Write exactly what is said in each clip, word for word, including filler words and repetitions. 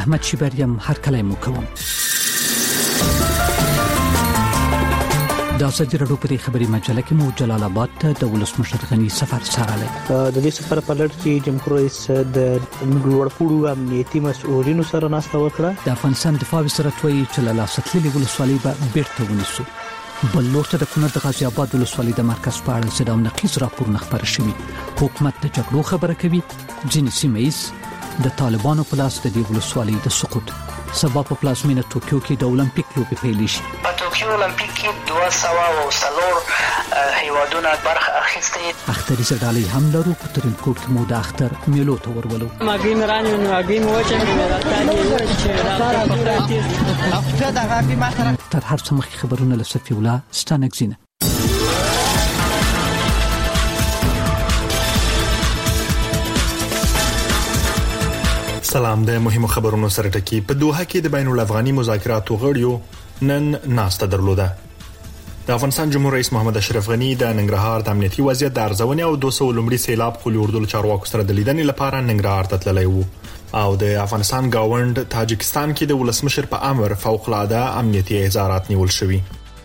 احمد شیبریم هر کله مو کوم. د ازادي راډیو په خبري مجله کې مو جلال آباد ته د ولسمشر غنی سفر سره د دې سفر په لړ کې جمهور رئیس د لوړپوړو امنیتي مسؤلینو سره ناسته وکړه. د افغانستان دفاع وزارت وایي چې له ستللي ولسوالۍ به بیرته ونیسو. بل لور ته د کونړ د غازی آباد ولسوالۍ د مرکز په اړه زړه نقیز راپورونه خبر شوي. حکومت د جګړو خبره کوي. ځینې سیمه ایز د طالبانو په لاس د دې ولسوالۍ د سقوط سبب په پلازمینه توکیو کې د اولمپیک لوبې پیل شي. په توکیو اولمپیک کې دوه سوه او څلور هیوادونه برخه اخیستې. اختري زړالي هم لرو په ترنکوټ کې مو د اختر میلو ته ورولو. ماګین رانیو ماګین وچه مې راځي. تر هر څه مخکې خبرونه له صفي الله ستانګزینه. سلام. د مهمو خبرونو سره ټکی په دوحه کې د بین الافغاني مذاکراتو غړیو نن ناسته درلوده. د افغانستان جمهور رئیس محمد اشرف غنی د ننګرهار د امنیتي وضعیت د ارزونې او دوه سوه لومړي سیلاب خولي اردو چارواکو سره د لیدنې لپاره ننګرهار ته تللی وو. او د افغانستان گاوند تاجکستان کې د ولسمشر په امر فوق العاده امنیتي احضارات نیول شوي.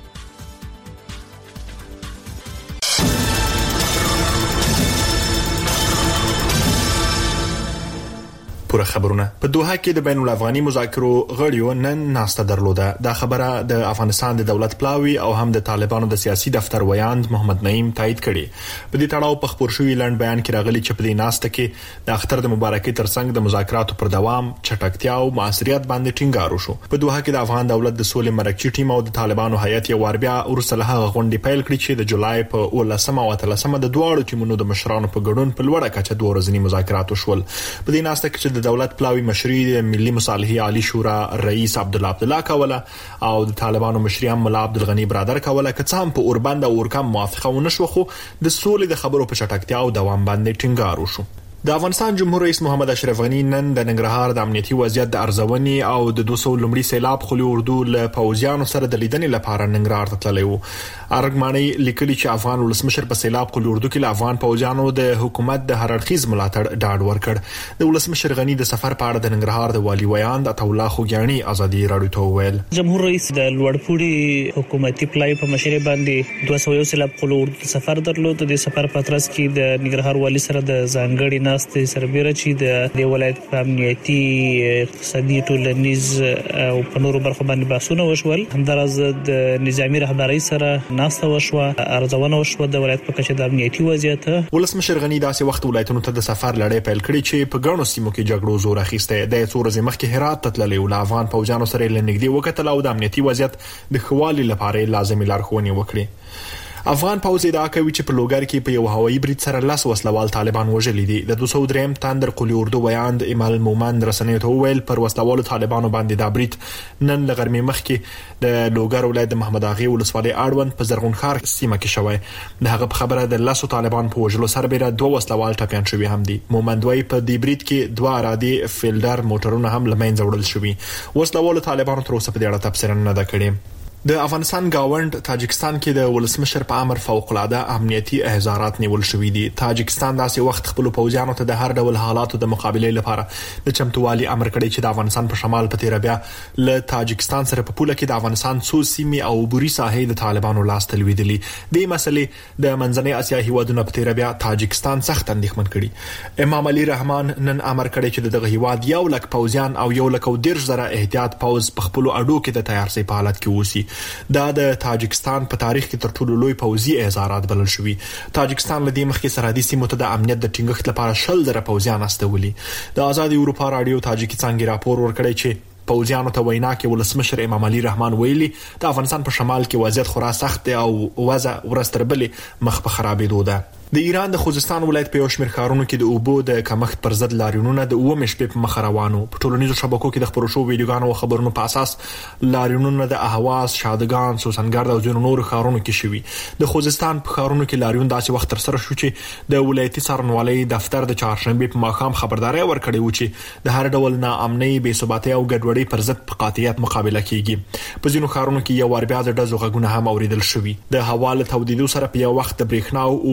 پوره خبرونه په دوحه کې د بین الافغاني مذاکرو غړیو نن ناسته درلوده. دا خبره د افغانستان د دولت پلاوی او هم د طالبانو د سیاسي دفتر ویاند محمد نعیم تایید کړي. په دې تړاو په خبر شوی لاند بیان کې راغلي چې په دې ناسته کې د اختر د مبارکي ترڅنګ د مذاکراتو پر دوام چټکتیا او موثریت باندې ټینګار وشو. په دوحه کې د افغان دولت د سولې مرکزی ټیم او د طالبانو هیئت یو وار بیا ورسره هغه غونډې پیل کړې چې د جولای په ولسمه او اتلسمه د دوه ټیمونو د مشرانو په ګډون په لوړه کچه دوه ورځنی مذاکرات وشول. په دې ناسته کې د دولت پلاوی مشري د ملي مصالحې عالی شورا رئیس عبد الله عبد الله کوله او د طالبانو مشري مولا عبد الغنی برادر کوله که څه هم په اوربند او اورکم موافقه ونه شو خو د سولې د خبرو په چټکتیا او دوام باندې ټینګار وشو. د افغانستان جمهور رئیس محمد اشرف غنی نن د ننګرهار د امنیتي وضعیت د ارزونې او د دوه سوه لومړي سیلاب خولي اردو له پوځیانو سره د لیدنې لپاره ننګرهار ته تللی وو. ارګماني لیکلي چې افغان ولسمشر په سیلاب خولي اردو کې له افغان پوځیانو د حکومت د هر اړخیز ملاتړ ډاډ ورکړ. د ولسمشر غنی د سفر په اړه د ننګرهار د والي ویاند عطا الله خوګیانی ازادي راډیو ته وویل. جمهور رئیس د لوړپوړي حکومتي پلای په مشرۍ باندې دوه سوه سیلاب خولي اردو سفر درلود. د سفر په ترڅ کې د ننګرهار والي سره د ځانګړي ناستې سره چې د ولایت په امنیتي اقتصادي ټولنیز او په نورو برخو باندې بحثونه وشول. همدارس د نظامی رهبرۍ سره ناسته وشوه، ارزونه وشوه د ولایت په کچه د امنیتي وضعیت. ولسمشر غنی داسې وخت ولایتونو ته د سفر لړۍ پیل کړې چې په ګڼو سیمو کې جګړو زور اخیسته. د څو ورځې مخکې هرات ته تللی ول افغان پوځیانو سره لنګدي وکتل او د امنیتي وضعیت د خوالي لپاره لازمي لارښوونې وکړي. افغان پوځ ادعا کوي چې په لوګر کې په یو هوایي برید سره لاس وسلوال طالبان وژلي دي. د دوه سوه دریم تاندر قلی اردو ویاند ایمال مومند رسنیو ته وویل پر وسلوالو طالبانو باندې دا برید نن لغرمې مخکې د لوګر ولایت د محمد اغي ولسوالۍ اړوند په زرغون خار سیمه کې شوی. د هغه په خبره د لاسو طالبان په وژلو سربېره دوه وسلوال ټپيان شوي هم دي. مومند وايي په دې برید کې دوه ارادي فیلډر موټرونه هم لمنځه وړل شوي. وسلوالو طالبانو تر اوسه په دې اړه تفسیر نه ده کړې. د افغانستان گاوند تاجکستان کې د ولسمشر په امر فوق العاده امنیتي احضارات نیول شوې دي. تاجکستان داسې وخت خپل پوځیانو ته د هر ډول حالاتو د مقابله لپاره د چمتووالي امر کړی چې د افغانستان په شمال په تیر بیا له تاجکستان سره په پوله کې د افغانستان څو سیمې او بوري ساحې د طالبانو لاس ته لویدلې. د مسلې د منځنۍ اسیا هیوادونو په تیر بیا تاجکستان سخت اندېښمن کړي. امام علي رحمان نن امر کړی چې دغه هیواد یو لک پوځیان او یو لک او ډیر زره احتیاط پوځ په خپل اډو کې د تیارسي په حالت کې وسی. دا د تاجکستان په تاریخ کې تر ټولو لوی پوځي احضارات بلل شوی. تاجکستان له دې مخکې سرحدي سیمو ته د امنیت د ټینګښت لپاره شل زره پوځیان استولي. د آزادي اروپا رادیو تاجکستان کې راپور ورکړی چې پوځیانو ته وینا کې ولسمشر امام علي رحمان ویلي د افغانستان په شمال کې وضعیت خورا سخت دی او وضع ورستربلې مخ په خرابېدو ده. د ایران د خوزستان ولایت په یو شمېر ښارونو کې د اوبو د کمښت پر ضد لاریونونه د اوه شپې په مخ روانو. په ټولنیزو شبکو کې د خبرو شوو ویډیوګانو او خبرونو په اساس لاریونونه د اهواز، شادګان، سوسنګرد او ځینو نورو ښارونو کې شوي. د خوزستان په ښارونو کې لاریون داسې وخت تر سره شو چې د ولایتي څارنوالۍ دفتر د چهارشنبه په ماښام خبرداري ورکړې و چې د هر ډول ناامنۍ، بې ثباتۍ او ګډوډۍ پر ضد په قاطعیت مقابله کیږي. په ځینو ښارونو کې یو ور بیا د ډزو غږونه هم اوریدل شوي. د هوا له تودیدو سره په یو وخت د برېښنا او اوبو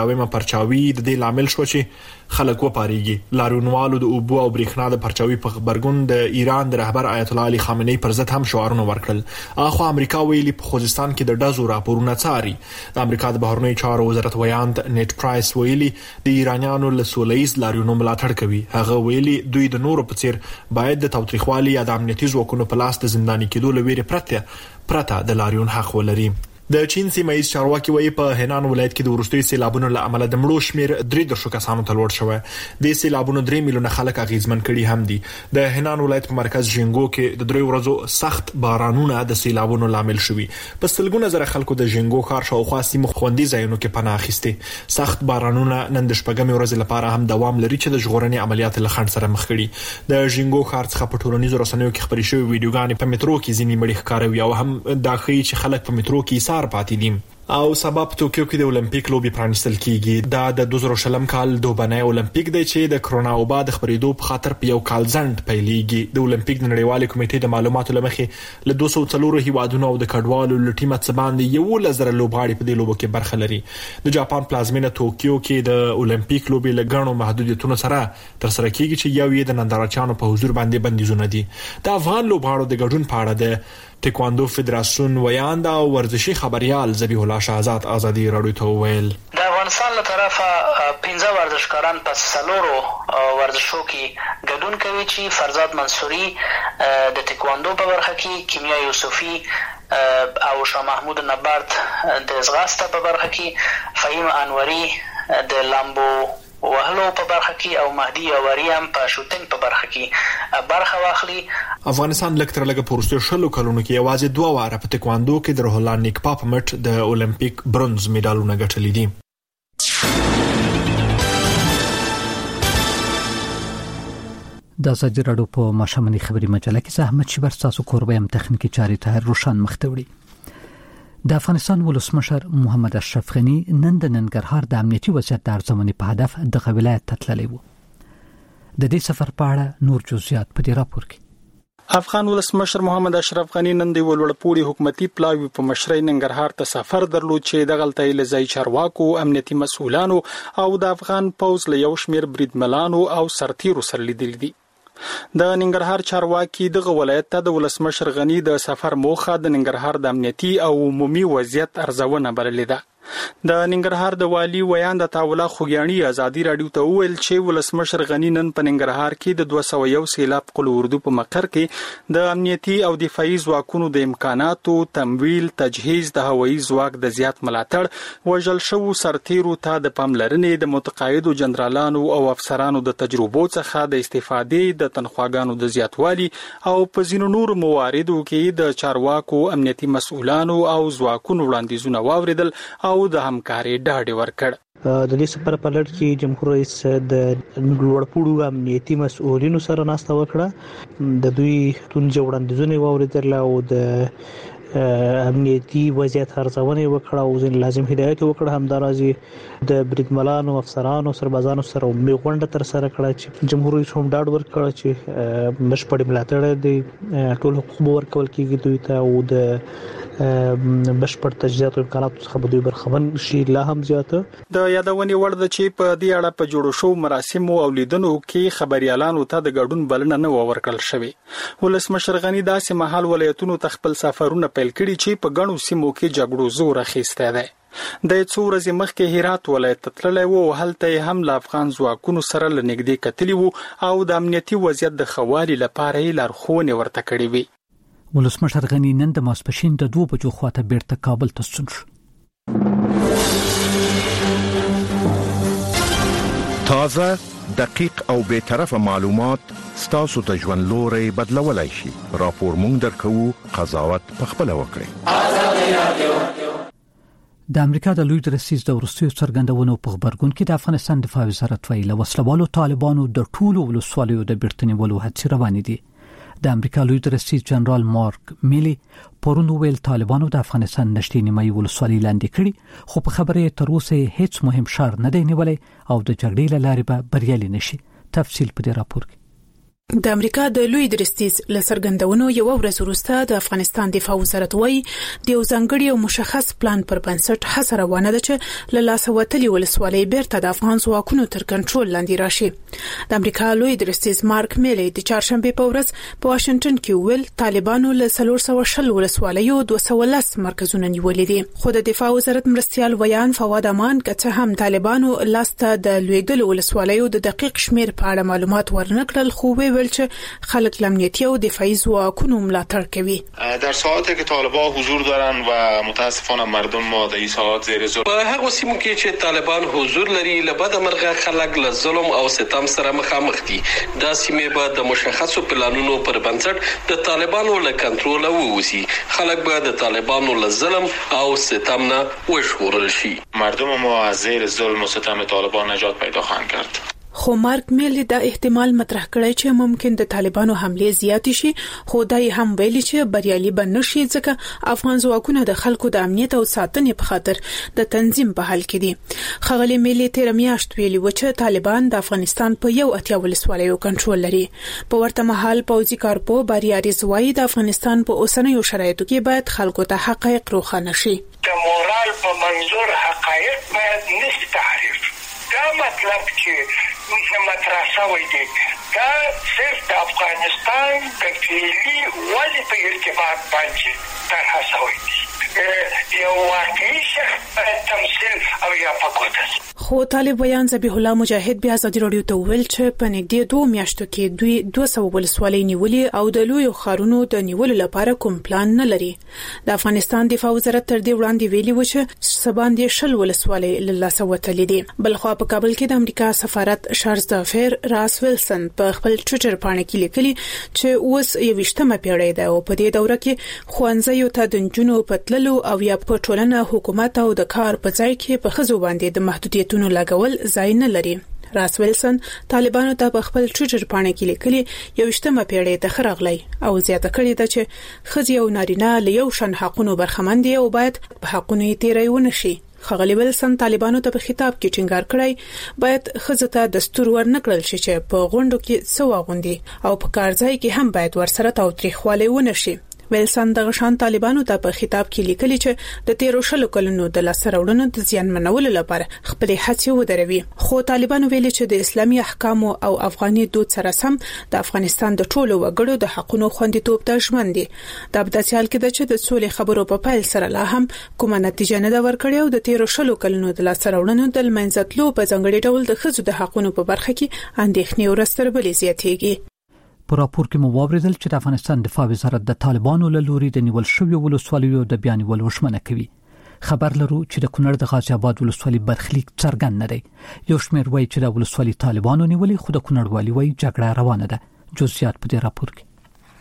مداومه پرچاوي د دې لامل شو چې خلک وپاریږي. لاریونوالو د اوبو او برېښنا د پرچاوي په خبرګون د ایران د رهبر آیت الله علي خامنه‌ای پر ضد هم شعارونه ورکړل. اخو امریکا ویلي په خوزستان کې د ډزو راپورونه څاري. د امریکا د بهرنیو چارو وزارت ویاند نیټ پرایس ویلي د ایرانیانو له سولهییز لاریونونو ملاتړ کوي. هغه ویلي دوی د نورو په څیر باید د تاوتریخوالي یا د امنیتي ځواکونو په لاس د زنداني کېدو لویره پرته پرته د لاریون حق ولري. د چین سیمایي چارواکي وایي په هنان ولایت کې د ورستۍ سیلابونو له امله د مړو شمیر درې درشو کسانو ته لوړ شوی. د سیلابونو درې میلیونه خلک اغیزمن کړي هم دي. د هنان ولایت په مرکز ژینګو کې د درې ورځو سخت بارانونه د سیلابونو لامل شوي. په سلګونه زره خلکو د ژینګو ښار شاوخوا سیمو خوندي ځایونو کې پناه اخیسته. سخت بارانونه نن د شپږمې ورځې لپاره هم دوام لري چې د ژغورنې عملیات له خنډ سره مخ کړي. د ژینګو ښار څخه په ټولنیزو رسنیو کې خبري شوې ویډیوګانې په مترو کې ځینې مړي ښکاروي او هم دا ښيي چې خلک په مترو کې ایثار پاتې دي. او سبب توکیو کې د اولمپیک لوبي پرانستل کیږي. دا د دوه زره شلم کال دوبنۍ اولمپیک دی چې د کرونا او بعد خبرېدو په خاطر په یو کال ځند پیلېږي. د اولمپیک نړیوالې کمیټې د معلوماتو لمخې له دوه سوه څلور هیوادونو او د کډوالو لټیمه څخه باندې یو لزر لوبغاړي په دې لوبو کې برخه لري. د جاپان پلازمینه توکیو کې د اولمپیک لوبي لګڼو محدودیتونو سره تر سره کیږي چې یو یې د نندارچیانو په حضور باندې بندیزونه دي. د افغان لوبغاړو د ګډون په اړه د تکواندو فدراسیون ویاند او ورزشي خبريال ذبیح الله شهزاد ازادي راډیو ته ویل د افغانستان له طرفه پنځه ورزشکاران په سلورو ورزشو کې ګډون کوي چې فرزاد منصوري د تکواندو په برخه کې، کیمیا یوسفی او شاه محمود نبرد د زغاسته په برخه کې، فهیم انوري د لامبو وهلو په برخه کې او مهدی یاوری هم په شوټینګ په برخه کې برخه واخلي. افغانستان لکه لکه پورستو شلو کلونو کې یوازې دوه واره په تکواندو کې د روح الله نیکپا په مټ د اولمپیک برونز میډالونه ګټلي دي. د ازادي راډیو په ماشومنی خبري مجله کې زحمت شبر تاسو کوربه هم تخنیکی چاري ته روشن مختوړي. د افغانستان ولسمشر محمد اشرف غنی نن د ننګرهار د امنیتي وضعیت د ارزونې په هدف د ولایت ته تللی و. د دې سفر په اړه نور جزئیات په دې راپور کې. افغان ولسمشر محمد اشرف غنی نن د ولوړپوړي حکومتي پلاوی په مشرۍ ننګرهار ته سفر درلود چې د غلطۍ لزای چارواکو، امنیتي مسؤلانو او د افغان پوز له یو شمیر بریدملانو او سرتیرو سره لیدل دي. د ننګرهار چارواکي دغه ولایت ته د ولسمشر غنی د سفر موخه د ننګرهار د امنیتي او عمومي وضعیت ارزونه بللې ده. د ننګرهار د والی ویاند تاوله خوګیانی ازادي راډیو ته ویل چې ولسمشر غنی نن په ننګرهار کې د دوه سوه یو سیلاب قل اردو په مقر کې د امنیتي او دفاعي ځواکونو د امکاناتو، تمویل، تجهیز، د هوایي ځواک د زیات ملاتړ، وژل شوو سرتیرو ته د پاملرنې، د متقاعدو جنرالانو او افسرانو د تجربو څخه د استفادې، د تنخواګانو د زیاتوالي او په ځینو نور مواردو کې د چارواکو، امنیتي مسؤلانو او ځواکونو وړاندیزونه واوریدل او د همکاري ډاډ ورکړ. د دې سفر په لړ کې جمهور رئیس د لوړپوړو امنیتي مسؤلینو سره ناسته وکړه. د دوی تونجه وړاندیزونه واوریدل او د امنیتي وضعیت ارزونه وکړه او ځین لازم هدایت وکړه. همدارازي د بریدملانو، افسرانو، سربازانو سره میغونډه تر سره کړه چې جمهور رئیس هم ډاډ ورکړ چې بشپړ ملاتړ د ټول حقوق ورکول کیږي دوی ته او د بشپړ تجهیزات او امکاناتو څخه به دوی برخمن شي. لا هم زیاته د یادونې وړ ده چې په دې اړه په جوړو شو مراسمو او لیدنو کې خبريالانو ته د ګډون بلنه نه ورکړل شوې. ولسمشر غنی داسې مهال ولایتونو ته خپل سفرونه پیل کړي چې په ګڼو سیمو کې جګړو زور اخیسته ده. د څو ورځې مخکې هرات ولایت ته تللی و او هلته هم له افغان ځواکونو سره لنګدې کتلی وو او د امنیتي وضعیت د خوالي لپاره یې لارښوونې ورته کړې وي. ولسمشر غنی نن د ماسپښین د دوه بجو خواته بیرته کابل ته ستون شو. تازه، دقیق او بے طرفه معلومات ستاسو ته ژوند لوري بدلولای شي. راپور مونږ درکو، قضاوت پخپله وکړئ. د امریکا د لوی درسیز د ورستیو څرګندونو په خبرګون کې د افغانستان دفاع وزارت ویلي وسلوالو طالبانو د ټولو ولسوالیو د بیرتنیولو هڅې روانې دي. د امریکا لوی درسیز جنرال مارک میلی پرون ویل طالبانو د افغانستان نشټې نیمایي ولسوالۍ لاندې کړي، خو په خبره تر اوسه هیڅ مهم شار نه دی نیولای او د جګړې لارې به بریالي نشي. تفصیل په دې راپور کې. د امریکا د لوی درستیز لسرګندونو یو ورځ وروسته د افغانستان دفاع وزارت وایي د یو ځانګړي او مشخص پلان پر بنسټ هڅه روانه ده چې له لاسه وتلي ولسوالۍ بیرته د افغان ځواکونو تر کنټرول لاندې راشي. د امریکا لوی درستیز مارک میلی د چهارشنبه په ورځ په واشنگټن کې ویل طالبانو له څلور سوه شل ولسوالیو دوه سوه لس مرکزونه نیولې دي. خو د دفاع وزارت مرستیال ویان فواد امان که هم طالبانو لاسته د لویدل ولسوالیو د دقیق شمیر په اړه معلومات ورنکړل، خو ویل چې خلک لمنیتی او دفاعي ځواکونو ملاتړ کوي. در ساعاتی که طالبان حضور دارن و متاسفانه مردم ما در این ساعات زیر ظلم په هغه سیمو کې چې طالبان حضور لري له بد مرغه خلک له ظلم او ستم سره مخامخ دي. دا سیمه به د مشخصو پلانونو پر بنسټ د طالبانو له کنټرول ووځي. خلک به د طالبانو له ظلم او ستم نه وژغورل شي. مردم ما از زیر ظلم و ستم طالبان نجات پیدا خواهند کرد. خو مارک میلی دا احتمال مطرح کړی چې ممکن د طالبانو حمله زیات شي، خو دا هم ویلي چې بریالي بنشي ځکه افغان ځواکونه د خلکو د امنیت او ساتنې په خاطر د تنظیم په حال کې دي. خغلی میلی تیر میاشت ویلي و چې طالبان د افغانستان په یو اتیا ولسوالیو کنټرول لري. په ورته مهال پوځي کارپو بریاري زوی د افغانستان په اوسنیو شرایطو کې باید خلکو ته حقایق روښانه شي. د مورال په منظور حقایق باید نشي تعریف. دا مطلب چې موږ مطرح شوی دی دا صرف د افغانستان د فعلي ودې په ارتباط باندې طرح شوی دی. یو واقعي شخص تمثيل او یا پکوتس. خو طالب ویان ذبیح الله مجاهد بیا ازادي رادیو ته ویل چې په نږدې دوه میاشتو کې دوی دوه سوه ولسوالۍ نیولې او د لوی خارونو د نیولو لپاره کوم پلان نه لري. د افغانستان دفاع وزارت تر دې وړاندې ویلي و چې سباندې شل ولسوالۍ له لاسه وتلې دي. بل خو په کابل کې د امریکا سفارت شارلز دافیر راس ویلسن په خپل ټوئیټر باندې کې لیکلي چې اوس یوشتمه پیړۍ ده او په دې دوره کې خوانځیو ته د جنونو پتل او یا په ټولنه حکومت او د کار په ځای کې په خزو باندې د محدودیتونو لګول ځای نه لري. راس ویلسن طالبانو ته په خپل ټوئیټر باندې کې لیکلي یوشتمه پیړۍ ته خرغلی او زیاته کړې ده چې خزي او نارینه له یو شان حقونو برخمن دي او باید په حقونو یې تیری ونشي. خغلی ویلسن طالبانو ته په خطاب کې ټینګار کړی باید خزته دستور ورنکړل شي چې په غونډو کې څه واغوندي او په کارځای کې هم باید ورسره تاوتریخوالی ونشي. ویلسن د غشان طالبانو ته په خطاب کې لیکلي چې د تیرو شلو کلونو د لاسته راوړنو د زیان منولو لپاره خپل هڅې ودروي. خو طالبانو ویلي چې د اسلامي احکامو او افغاني دود سره سم د افغانستان د ټولو وګړو د حقونو خوندیتوب ته ژمن دي. د ابداسیال کې د چې د سولې خبرو په پیل سره لا هم کومه نتیجه نه دا ورکړې او د تیرو شلو کلونو د لاسته راوړنو د منځتلو په ځنګړي ډول د خزو د حقونو په برخه کې اندېښنې ورستربلې زیاتېږي. په راپور کې مو واوریدل چې د افغانستان دفاع وزارت د طالبانو له لوري د نیول شوی ولسوالیو د بیان ولوشمنه کوي. خبر لرو چې د کونړ د غازی آباد ولسوالۍ برخلیک څرګند نه دی. یو شمېر وایي چې د ولسوالۍ طالبانو نیولې، خو د کونړ والي وایي جګړه روانه ده. جزئیات په دې راپور کې.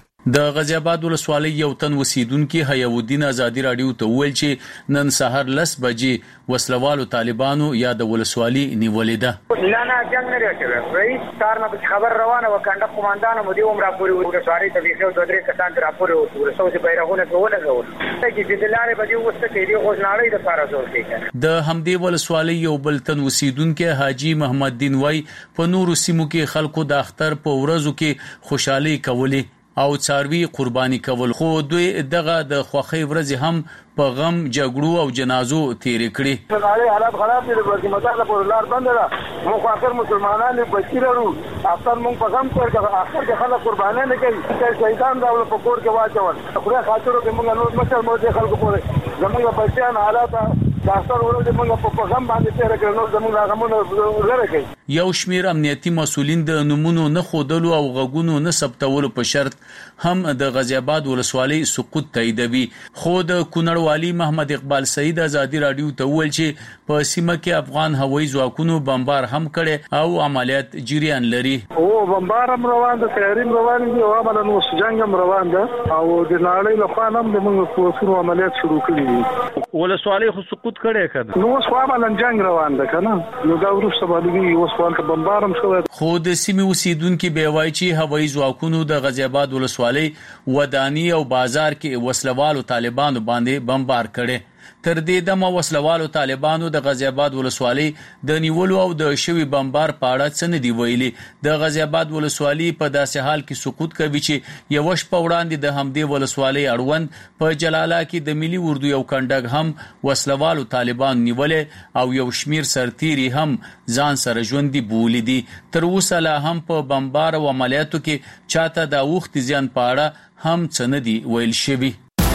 د غازی آباد ولسوالۍ یو تن اوسیدونکو حیاودین ازادي رادیو ته ویل چې نن سحر لس بجې وسلوالو طالبانو یا د ولسوالۍ نیولې ده. نه نه جنگ نه راځي. رئیس کار نه خبر روانه وکړه قوماندان مو دی عمر پورې ولسوالۍ ته ویښو دوه درې کسان تر پورې ورسو چې بیرغونه کوله غوړ. چې د لارې بجې وسته کې دی غوښناړې د فارا زور کې. د همدې ولسوالۍ یو بل تن اوسیدونکو حاجی محمد دین وای په نورو سیمو کې خلکو د اختر په ورځو کې خوشحالي کولې او څاروي قرباني کول، خو دوی دغه د خوخي ورځ هم په غم جګړو او جنازو تیر کړي. نړۍ حالات خراب دي، د مدار په لار بند ده. مو خاطر مسلمانانو بچی لرو اختر مونږ په غم کې اخر کې خلک قرباني نه کوي چې شهیدان دا په کور کې واچول. خدای خاطر کې مونږ نور مشر مو دي خلکو پورې زموږ بچیان حالات داستر ورته مونږ په غم باندې تیر کړو. نو زموږ غمونه لره کوي. یو شمیر امنیتي مسولین د نمونو نه خودلو او غغونو نه ثبتولو په شرط هم د غازی آباد ولسوالۍ سقوط تاییدوي. خو د کونړ والی محمد اقبال سعید ازادي رادیو ته ویل چې په سیمه کې افغان هوایي ځواکونو بمبار هم کړي او عملیات جریان لري. او بمبار هم روان ده، تیاریم روان دي او عملاً اوس جنگ هم روان ده او د نړۍ له خوا هم د موږ پوسونو عملیات شروع کړي دي. ولسوالۍ خو سقوط کړي کړه. نو اوس عملاً جنگ روان ده کنه. نو دا ورسره باندې اوس ولته بمبار هم شوی. خو د سیمې اوسیدونکو به وایي چې هوایي ځواکونو د غازی آباد ولسوالۍ ودانی او بازار کې وسلوالو طالبانو باندې بمبار کړي. تر دې دمه وسلوالو طالبانو د غازی آباد ولسوالۍ د نیولو او د شوی بمبار په اړه څه نه دی ویلي. د غازی آباد ولسوالۍ په داسې حال کې سقوط کوي چې یو شپه وړاندې د همدې ولسوالۍ اړوند په جلاله کې د ملي اردو یو کنډک هم وسلوالو طالبان نیولې او یو شمیر سرتیري هم ځان سره ژوندي بولی دي. تر اوسه لا هم په بمبار او عملیاتو کې چاته د وخت زیان په اړه هم څه نه دی ویل شوی.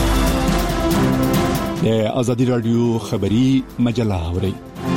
د ازادي رادیو خبری مجله اوري.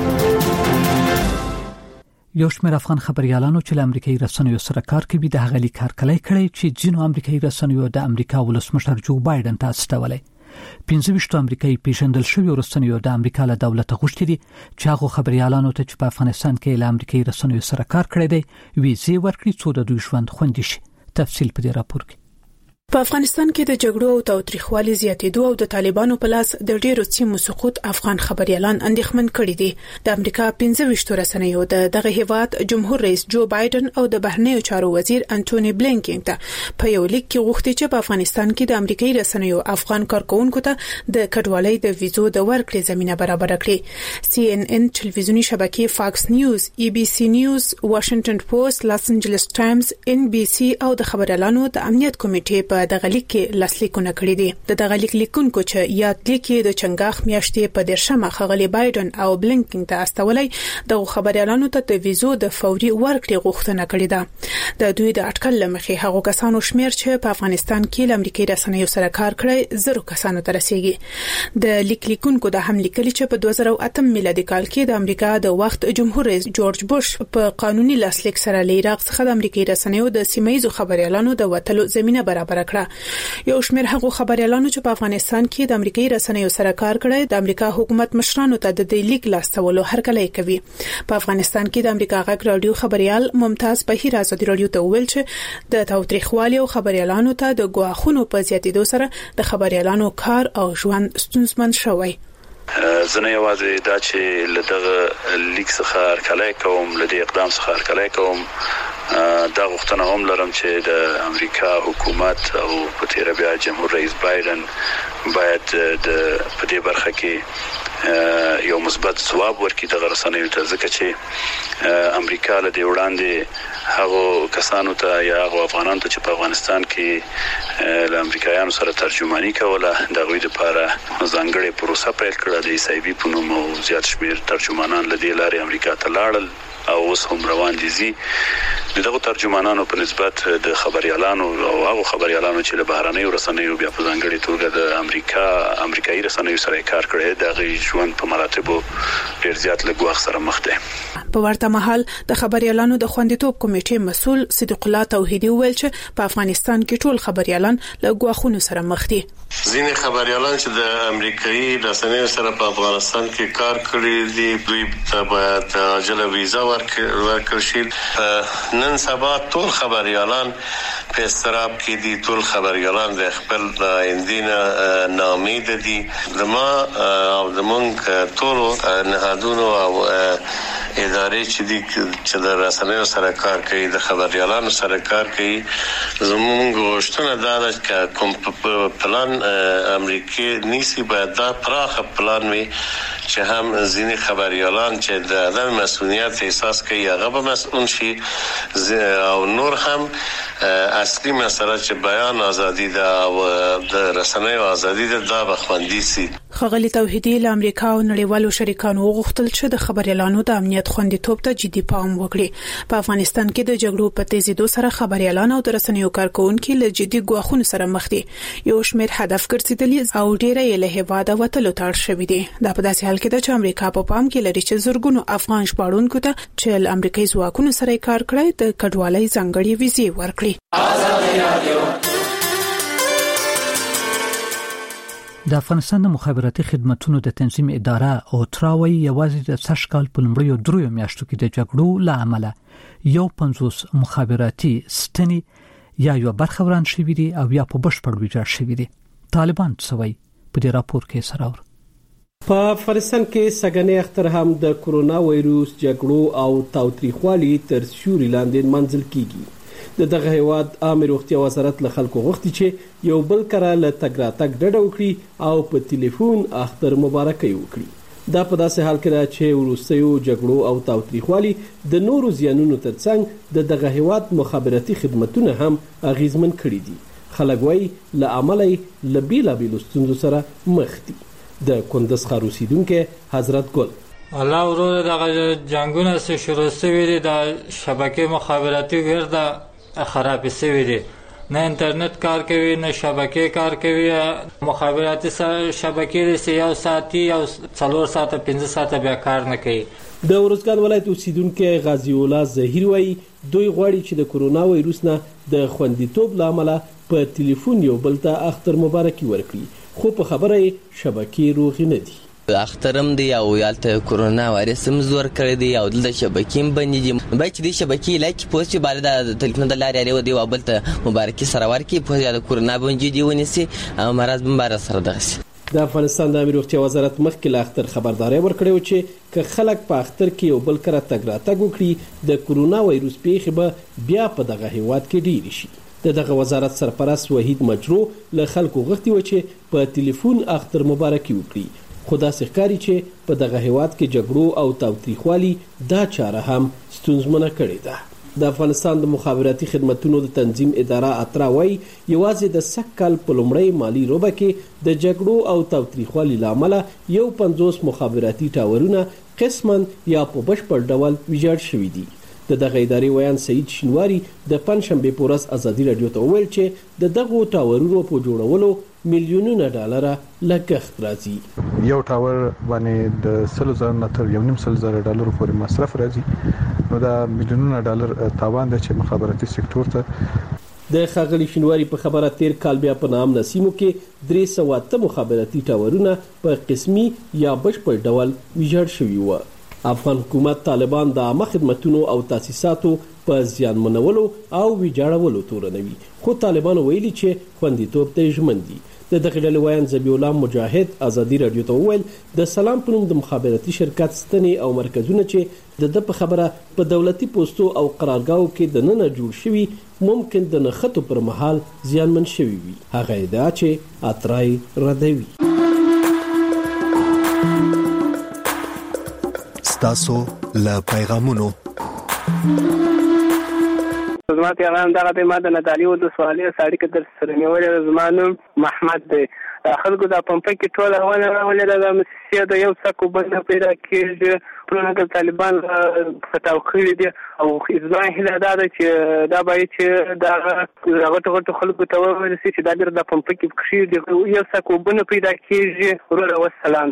یو شمېر افغان خبريالانو چې د امریکایي رسنیو سره کار کوي د هغه لیک کارکلای کړی چې ځینو امریکایي رسنیو د امریکا ولسمشر جو بایدن ته استولای. پنځه ویشت امریکایي پیژندل شوی رسنیو د امریکا له دولت غوښتي دي چې هغه خبريالانو ته چې په افغانستان کې له امریکایي رسنیو سره کار کړی دی ویزې ورکړي څو د دوی ژوند خوندي شي. تفصیل په دې راپور کې. په افغانستان کې د جګړو او تاوتریخوالي زیاتېدو او د طالبانو په لاس د ډېرو سیمو سقوط افغان خبريالان اندېښمن کړي دي. د امریکا پنځه ویشت رسنیو د دغه هیواد جمهور رئیس جو بایدن او د بهرنیو چارو وزیر انټونی بلینکن ته په یو لیک کې غوښتي چې په افغانستان کې د امریکایي رسنیو افغان کارکونکو ته د کډوالۍ د ویزو د ورکړې زمينه برابر کړي. سی ان ان تلویزیونی شبکې فاکس نیوز، ای بی سی نیوز، واشنگټن پوسټ، لاس انجلس ټایمز، ان بی سی او د خبريالانو د امنیت کمیټې په دغه لیک کې لاسلیکونه کړی دي. د دغه لیک لیکونکو چې یاد لیکي د چنګاخ میاشتې په دیرشمه ښاغلي بایدن او بلینکن ته استولای د خبريالانو ته د ویزو د فوري ورکړې غوښتنه کړې ده. د دوی د اټکل لمخې هغه کسانو شمیر چې په افغانستان کې د امریکایي رسنیو سره کار کړی زرو کسانو ته رسیدي. د لیک لیکونکو د هم لیکلي چې په دوه زره او اته میلادي کال کې د امریکا د وخت جمهور رئیس جورج بوش په قانوني لاسلیک سره له عراق څخه د امریکایي رسنیو د سیمایي خبريالانو د وټلو زمينه برابر کړه. یو شمېر هغه خبريالانو چې په افغانستان کې د امریکایي رسنیو سره کار کړی د امریکا حکومت مشرانو ته د دې لیک لاستولو هرکلی کوي. په افغانستان کې د امریکا غږ رادیو خبريال ممتاز بهیر ازادي رادیو ته ویل چې د تاوتریخوالي او خبريالانو ته د ګواښونو په زیاتېدو سره د خبريالانو کار او ژوند ستونزمن شوی. زنه یوازې دا چې لدغه لیک څخه هرکلی کوم لدې اقدام څخه هرکلی کوم دا غوښتنه هم لرم چې د امریکا حکومت او په تیر بیا جمهور رئیس بایدن باید د په دې برخه کې یو مثبت ځواب ورکړي د رسنیو ته ځکه چې امریکا له دې وړاندې هغه کسانو ته یا هغه افغانانو ته چې په افغانستان کې له امریکایانو سره ترجمانی کوله د غوی لپاره ځانګړې پروسه پیل کړه د ایسایبي په نوم او زیات شمیر ترجمانان له دې لارې امریکا ته لاړل او اوس هم روان دي. زی دغه ترجمانانو په نسبت د خبريالانو او هغه خبريالانو چې له بهرنیو رسنیو بیا په ځانګړي توګه د امریکا امریکایي رسنیو سره کار کړی د غي ژوند په مراتبو ډیر زیات لګوخ سره مخ دي. په ورته مهال د خبريالانو د خوندیتوب کمیټې مسول صدیق الله توحیدی ویل چې په افغانستان کې ټول خبريالان له ګواښونو سره مخ دي. ځینې خبريالان چې د امریکایي رسنیو سره په افغانستان کې کار کړی دي دوی ته باید عاجله ویزا ورکړل شي. نن سبا ټول خبريالان په استراب کې دي، ټول خبريالان د خپل آیندینه نامید دي. زما او زمونږ ټول نهادونو او ادارې چې دي چې د رسنیو سره کار کوي د خبريالانو سره کار کوي زمونږ غوښتنه دا ده چې کوم پلان امریکای نیسی باید دا پراخه پلان وي چې هم ځینې خبريالان چې د عدم مسؤلیت احساس کوي هغه به مسؤل شي او نور هم اصلي مسله چې بیان ازادي ده او د رسنیو ازادي ده دا به خوندي سي. ښاغلي توحیدی له امریکا او نړیوالو شریکانو وغوښتل چې د خبريالانو د امنیت خوندیتوب ته جدي پام وکړي. په افغانستان کې د جګړو په تیزیدو سره خبريالان او د رسنیو کارکونکو له جدي ګواښونو سره مخ دي. یو شمېر هدف ګرځیدلی او ډیره یې له هیواده وتلو ته اړ شوي دي. دا په داسې حال کې ده چې امریکا په پام کې لري چې زورګونو افغان ژباړونکو ته چې له امریکایي ځواکونو سره کار کړی د کډوالۍ ځانګړي ویزې ورکړي. آزادي رادیو د افغانستان د مخابراتي خدماتو د تنظیم اداره او تراوی یوازې د سشکال په لومړیو دریو میاشتو کې د جګړو له امله یو پنځوس مخابراتي ستنې یا یو برخه وران شوې دي او یا په بشپړ ویجاړ شوې دي. طالبان څوي په دې راپور کې سراور. په افغانستان کې سګنې اختر هم د کورونا وایروس جګړو او تاوتریخوالي تر سیوري لاندې منځل کیږي. د دغه هیواد عامه روغتیا وزارت له خلکو غوښتي چې یو بل کره له تګ راتګ ډډه وکړي او په ټلیفون اختر مبارکي وکړي. دا په داسې حال کې ده چې وروستیو جګړو او تاوتریخوالي د نورو زیانونو ترڅنګ د دغه هیواد مخابراتي خدمتونه هم اغیزمن کړي دي. خلک وايي له عمله له بیلابیلو ستونزو سره مخ دي. د کندز ښار اوسیدونکي حضرت ګل: الله ورو دغه جنگونه چې شروع شوي دي د شبکې مخابراتي ګرده خراب شوي دي، نه انټرنیټ کار کوي نه شبکې کار کوي. مخابراتي شبکې د یو ساعتي او څلور ساعته پنځه ساعته بیا کار نه کوي. د ورزګان ولایت اوسیدونکي غازی الله ظهیر وایي دوی غواړي چې د کرونا وایروس نه د خوندیتوب لامل په ټلیفون یو بل ته اختر مبارکي ورکړي، خو په خبره شبکې روغ نه دي. اخترم دی او یالته کرونا وایرس هم زور کړی دی او د شبکې باندې دي بچ دي شبکې لکه پوسټ باندې د ټلیفون د لارې لري او بل ته مبارکي سره ورکړي په د کرونا باندې دی ونیسي او مرز بمبار سره دغسي. د افغانستان د امیر روغتیا وزارت مخکې له اختر خبرداري ورکړې چې که خلک په اختر کې یو بل کره تګ راتګ وکړي د کرونا وایروس پیښې به بیا په دغه هیواد کې ډېرې شي. د دغه وزارت سرپرست وحید مجرو له خلکو غوښتي و چې په ټلیفون اختر مبارکي وکړي، خو داسې ښکاري چې په دغه هیواد کې جګړو او تاوتریخوالي دا چاره هم ستونزمنه کړې ده. د افغانستان د مخابراتي خدمتونو د تنظیم اداره اترا وايي یوازې د سږ کال په لومړۍ مالي روبه کې د جګړو او تاوتریخوالي له امله یو پنځوس مخابراتي ټاورونه قسما یا په بشپړ ډول ویجاړ شوي دي. د دغه ادارې ویان سعید شینواری د پنځشنبې په ورځ ازادي راډیو ته وویل چې د دغو ټاورونو په جوړولو میلیونونه ډالره لګښت راځي. یو ټاور باندې د سلو زره نه تر یو نیم سل زره ډالر پورې مصرف راځي، نو دا میلیونونه ډالر تاوان دی چې مخابراتي سکتور ته. د ښاغلي شینواری په خبره تیر کال بیا په نام نسیمو کې درې سوه اته مخابراتي ټاورونه په قسمي یا بشپړ ډول ویجاړ شوي وو. افغان حکومت طالبان د عامه خدمتونو او تاسیساتو په زیانمنولو او ویجاړولو تورنوي، خو طالبان ویلي چې خوندیتوب ته ژمن دي. د دغه ډلې ویان ذبیح الله مجاهد ازادي راډیو ته وویل د سلام په نوم د مخابراتي شرکت ستنې او مرکزونه چې د ده په خبره په دولتي پوستو او قرارګاو کې د ننه جوړ شوي ممکن د نښتو پر مهال زیانمن شوي وي. هغه ادعا چې اترای ردوي. ستاسو له پیغامونو زما پیغام دغه دی، ما د نتالیو د سوالې ساړي کې در سره نیولې زما نوم محمد دی. خلکو د پمپه کې ټول روانه راولې د مسیحه د یو څکو بند پیدا کېږي پرونکل طالبان فتاو کړي دي او ازما هیله دا ده چې دا باید چې دا غټو غټو خلکو ته ورسي چې دا ډېر د پمپه کې کښې یو څکو بند پیدا کېږي. وروره والسلام.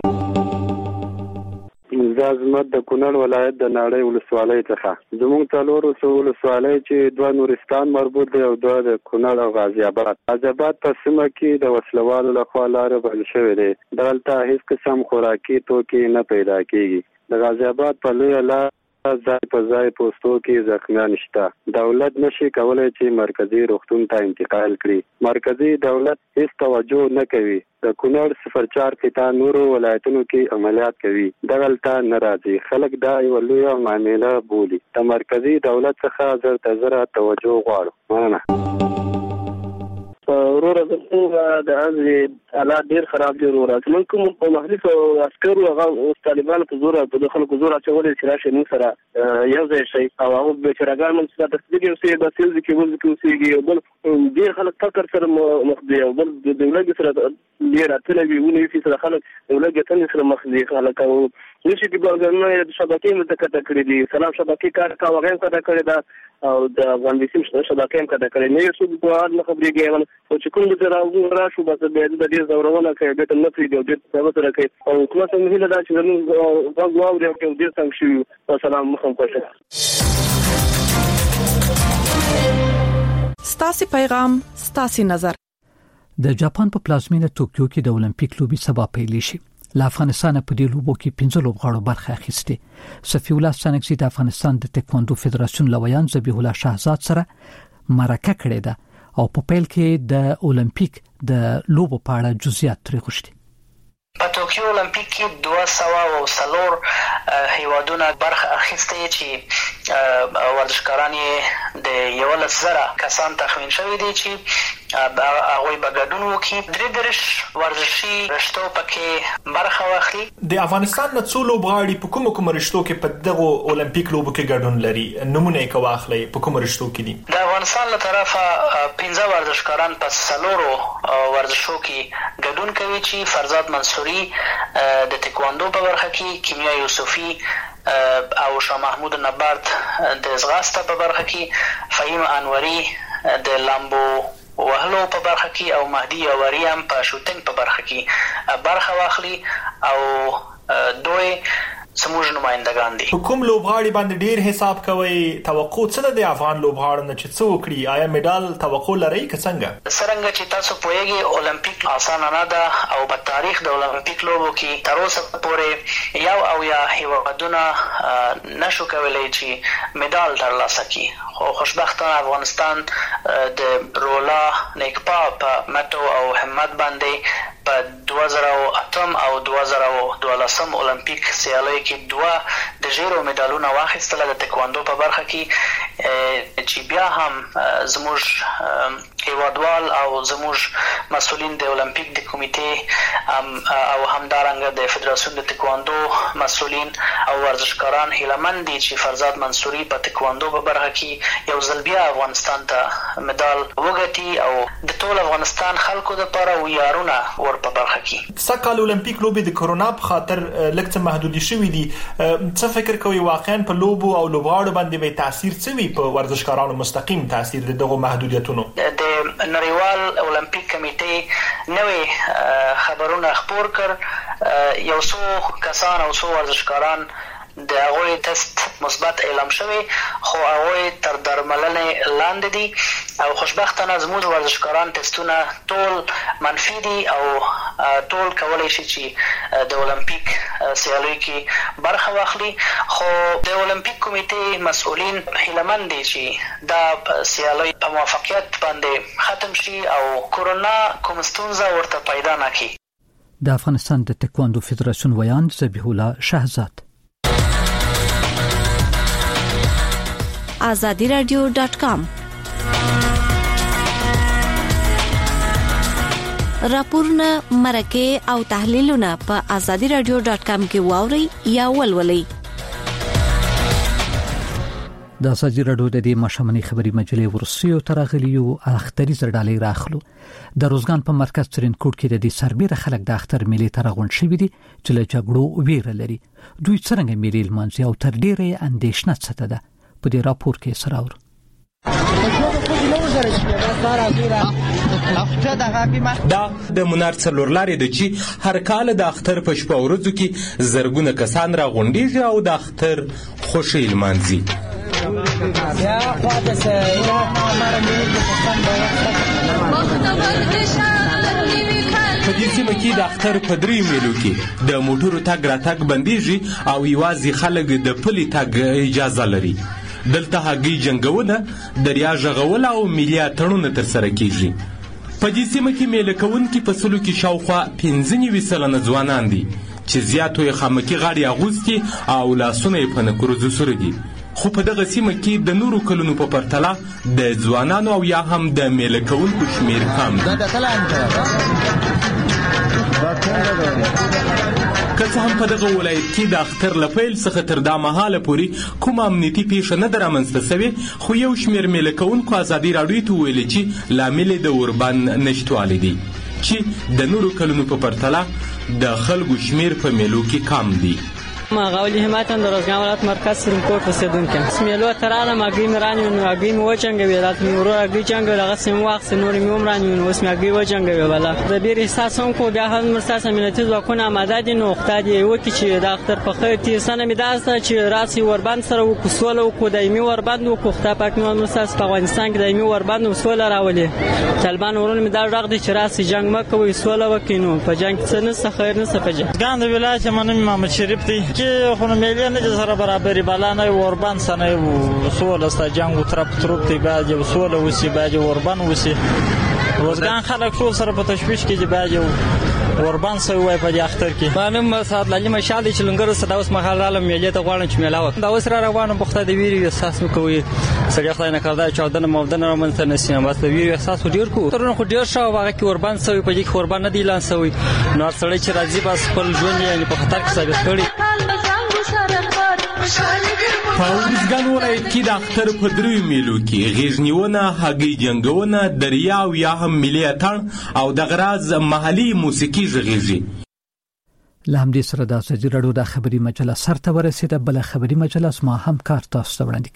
زه عظمت د کونړ ولایت د ناړۍ ولسوالۍ څخه زموږ څلورو ولسوالۍ چې دوه نورستان مربوط دی او دوه د کونړ او غازي آباد. غازي آباد په سیمه کې د وسلوالو لخوا لارې بند شوې دی، دلته هیڅ قسم خوراکي توکي نه پیدا کېږي. د غازي آباد په لویه لار ځای په ځای پوستو کې زخمیان شته. دولت نشي کولای چې مرکزی روغتون ته انتقال کړي، مرکزی دولت هیڅ توجه نه کوي. د کونړ صفر چار قطعه نورو ولایتونو کې عملیات کوي، دغلته نه راځي. خلک دا یو لویه معامله بولي. د مرکزی دولت څخه زر ته زر توجه غواړو. مننه. ورور د څنګه د ازري حالات ډیر خراب دي. ورور زموږ کوم په محلي او عسکرو هغه طالبان په زور په خلکو زور اچولې چې راشي نو سره یو ځای شي او هغه به چرګان من څه تصدیق یو څه بس یو ځکه ول کې اوسېږي او بل ډیر خلک فکر سره مخ دي او بل د دولت سره ډیر اتلې ونی چې سره خلک دولت ته سره مخ دي. خلک او نشي کې بلګنه د شبکې متکته کړې دي. سلام شبکې کار کا وغیرہ کړه کړی دا او د افغان بيسیم شبکې هم کړه کړی نه یو څه په اړه نه خبرېږي او چې کوم د راوړو راشو بس به د دې زورونه کوي د نه فری دی د څه سره کوي او کومه څه مهله دا چې نو دا غواړي او د دې څنګه شي. السلام علیکم خوښه. ستاسو پیغام ستاسو نظر. د جاپان په پلازمینه ټوکیو کې د اولمپیک لوبي سبا پیل شي. له افغانستان په دې لوبو کې پنځه لوبغاړو برخه اخیسته. صفی الله سنگزی د افغانستان د تکواندو فدراسیون لویان ذبیح الله شهزاد سره مرکه کړې ده او په پیل کې د اولمپیک د لوبو په اړه جزئیات ترې غوښتي. په ټوکیو اولمپیک کې دوه سوه او څلور هیوادونه برخه اخیسته چې ورزشکاران یې د یولس زره کسان تخمین شوي دي چې هغوی به ګډون وکړي. درې دېرش ورزشي رشتو پکې برخه واخلي. د افغانستان نه څو لوبغاړي په کومو کومو رشتو کې په دغو اولمپیک لوبو کې ګډون لري؟ نمونه یې که واخلئ په کومو رشتو کې دي؟ د افغانستان له طرفه پنځه ورزشکاران په څلورو ورزشو کې ګډون کوي چې فرزاد منصوري د تکواندو په برخه کې، کیمیا یوسفي او شاه محمود نبرد د ځغاسته په برخه کې، فهیم انوري د لامبو وهلو په برخه کې او مهدي یاوري هم په شوټینګ په برخه کې برخه واخلي او دوی زموږ نمایندګان دي. په کوم لوبغاړي باندې ډیر حساب کوي؟ توقع څه ده د افغان لوبغاړو نه چې څه وکړي؟ آیا میډال توقع لرئ که څنګه؟ څرنګه چې تاسو پوهیږئ اولمپیک اسانه نه ده او په تاریخ د اولمپیک لوبو کې تر اوسه پورې یو او یا هیوادونه نشو کولی چې میډال ترلاسه کړي. خو خوشبختانه افغانستان د رولا نیکپا په مټو او همت باندې په دوه زره اتم او دوه زره دولسم اولمپیک سیالیو کې دوه د ژیرو میډالونه واخیستله د تکواندو په برخه کې، چې بیا هم زموږ هیوادوال او زموږ مسؤلین د اولمپیک د کمیټې او همدارنګه د فدراسیون د تکواندو مسؤلین او ورزشکاران هیلهمند دي چې فرزاد منصوري په تکواندو په برخه کې یو ځل بیا افغانستان ته میډال وګټي او د ټول افغانستان خلکو دپاره ویاړونه ور په برخه کې. سږکال اولمپیک لوبې د کرونا په خاطر لږ څه محدودې شوي دي. څه فکر کوئ واقعا په لوبو او لوبغاړو باندې به تاثیر څه وي په ورزشکارانو مستقیم تاثیر د دغو محدودیتونو؟ د نړیوال اولمپیک کمیټې نوې خبرونه خپور کړ. یو څو کسان او څو ورزشکاران د هغوی تست مثبت اعلام شوی خو هغوی تر درملنې لاندې دي او خوشبختانه زموږ ورزشکاران تستونه ټول منفي دي او ټول کولی شي چې د اولمپیک سیالیو کې برخه واخلي. خو د اولمپیک کمیټې مسؤلین هیلهمند دي چې دا سیالۍ په موفقیت باندې ختم شي او کرونا کوم ستونزه ورته پیدا نه کړي. د افغانستان د تکواندو فدراسیون ویاند ذبیح الله شهزاد. آزادی رادیو ډاٹ کام راپورونه مرکه او تحلیلونه په آزادی رادیو ډاٹ کام کې واوري یا ولولئ. د آزادی رادیو د دې مشامنی خبری مجلې ورسیو ترغلیو اختری زړډالې راخلو د روزګان په مرکز ترینکوټ کې د دې سربېره خلک د اختر میلې ترغون شوې دي چې له جګړو ویره لري. دوی څنګه میلې لمانځي او تر ډیره اندېښنه څه ده په دې راپور کې سراور. دا د منار څلور لارې د چې هر کال د اختر په شپه ورځو کې زرګونه کسان را غونډېږي او د اختر خوښي لمانځي. په دې سیمه کې د اختر په دریو میلو کې د موټرو تګ راتګ بندیږي او یوازې خلک د پلي تګ اجازه لري. دلته هګۍ جنګونه، دریا ژغول او ملي اتڼونه ترسره کیږي. په دې سیمه کې میله کوونکي په سلو کې شاوخوا پنځه نوي سلنه ځوانان دي چې زیاتو یې خامکي غاړې اغوستي او لاسونه یې په نکروزو سره دي. خو په دغه سیمه کې د نورو کلونو په پرتله د ځوانانو او یا هم د میله کوونکو شمیر کم دی. که څه هم په دغه ولایت کې د اختر له پیل څخه تر دا مهاله پورې کومه امنیتي پیښه نه ده رامنځته سوې، خو یو شمېر میله کوونکو ازادي راډیو ته وویلې چې لامل یې د اوربند نشتوالی دی چې د نورو کلونو په پرتله د خلکو شمیر په میلو کې کم دی. ما غولی هماتن در روزگان ولایت مرکز ترینکوټ اوسیدونکی میلو ته رالم هګۍ مې رانیون هګۍ مې وجنګوي رات مې ورور هګۍ جنګوي دغسې مې واخیستې نورې مې هم رانیون اوس مې هګۍ وجنګوي بله د ډېر احساس هم کوو بیا هم ستاسو امنیتي ځواکونه اماده دي نو خدای دې وکړي چې د اختر په خیر تېر سنه مې دا زده چې راسئ وربند سره وکړو سوله وکړو دایمي وربند وکړو خدای پاک مې ستاسو په افغانستان کې دایمي وربند او سوله راولي. طالبان ورونه مې دا غږ دی چې راسئ جنګ مه کوئ سوله وکړئ نو په جنګ کې څه نشته خیر نشته په جنګ. ګان د ولایت منم محمد شریف دی چې خو نه نه سره برابرې بالا نه اوربند سنه سوله ستا جنګ وترپ تروپ دی باید یو سوله وسي باید اوربند وسي روزګان خلک ټول سره په تشویش کې دی باید قربان سوی وای په دې اختر کې مانم سات لالی مشال چې لنګر صدا اوس مخال عالم میلې ته غواړم چې میلاو دا اوس را روانه بخته د ویری احساس وکوي سړی خدای نه کړدا چودنه مودنه رامنځته نشي بس د ویری احساس ډیر کو ترنه خو ډیر شاو هغه کې قربان سوی په دې قربان نه دی لان سوی نو سړی چې راځي بس خپل ژوند یې په خطر کې ثابت کړي. په ارزګان ولایت کې د اختر په دریو میلو کې غیږنیونه، هګۍ جنګونه، دریا او یا هم ملي اتڼ او د غراز محلي موسیقي غږیږي. له همدې سره د ازادي راډیو د خبري مجله سرته ورسېده. بله خبري مجله ما هم کار تاسو ته وړاندې